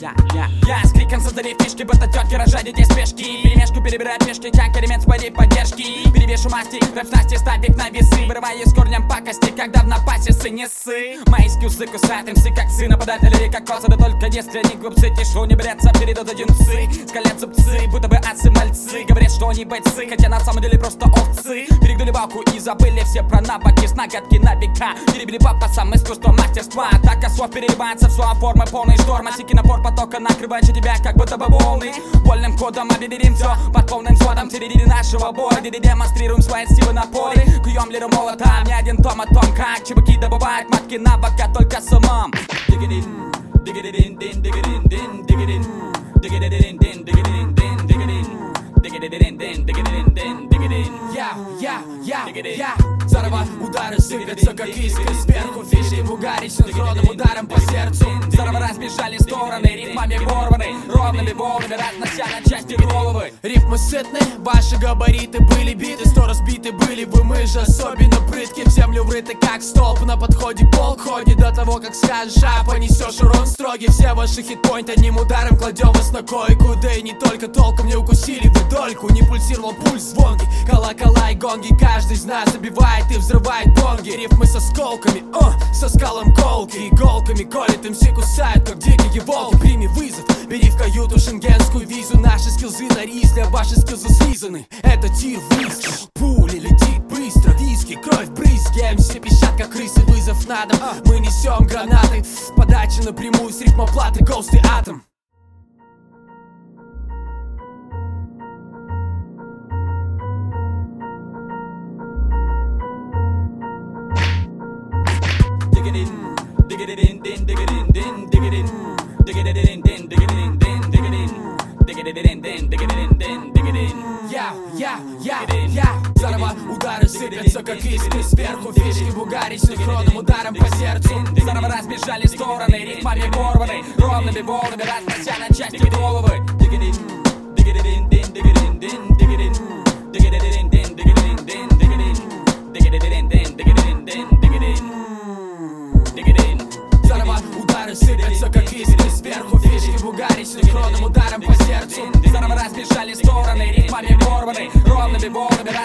Я с криком создали фишки, будто тетки рожать детей спешки. Перемешку перебираю пешки, как элемент своей поддержки. Перевешу масти, рэп снасти, ставь их на весы. Вырываю с корнем пакости, когда в напасе сы не ссы. Мои скилсы кусают МС как сы, нападают на людей как косы. Да только если они глупцы, тишу не брятся, перейдут один псы. Скалят зубцы, будто бы асы-мальцы. Говорят, что они бойцы, хотя на самом деле просто овцы. Перегнули палку и забыли все про навыки, с ноготки на века. Перебили папа сам искусство мастерства. Атака слов переливается в слова формы полный шторм. Осики напор потока накрывает тебя как будто бы волны. Вольным ходом объединим все под полным сводом середины нашего боя, где демонстрируем свои силы на поле. Куем лиру молота, не один том о том, как чебаки добывают матки на бока только с умом. Заново удары сыпятся, как искры сверху. Фишки в угаре синхронным ударом по сердцу. Заново разбежали стороны, ритмами порваны, ровными волнами разнося на части головы. Рифмы сытны, ваши габариты были биты, 100 разбиты были вы, мы же особенно прытки. В землю врыты как столб, на подходе полк ходит. До того как скажешь, а понесешь урон строгий. Все ваши хитпоинты одним ударом кладем вас на койку. Да и не только толком не укусили вы дольку. Не пульсировал пульс звонкий, колокола и гонги. Каждый из нас забивает и взрывает бонги. Рифмы со сколками, со скалом колки. Иголками колет, МС кусают, как дикие волки. Прими вызов, бери в каюту шенгенскую визу. Наши скилзы на рисле, а ваши скилзы слизаны. Это тир виски, пули летит быстро. Виски, кровь, брызги, МС пищат, как крысы, вызов на дом. Мы несем гранаты, подача напрямую с рифмоплаты, Ghost и Атом. Заново удары сыпятся, как искры сверху. Фишки в угаре синхронным ударом по сердцу. Заново разбежали стороны, ритмами порваны, ровными волнами разнося на части головы. Заново удары сыпятся, как искры сверху. Фишки в угаре синхронным ударом по сердцу. Заново разбежали стороны, ритмами порваны, ровными волнами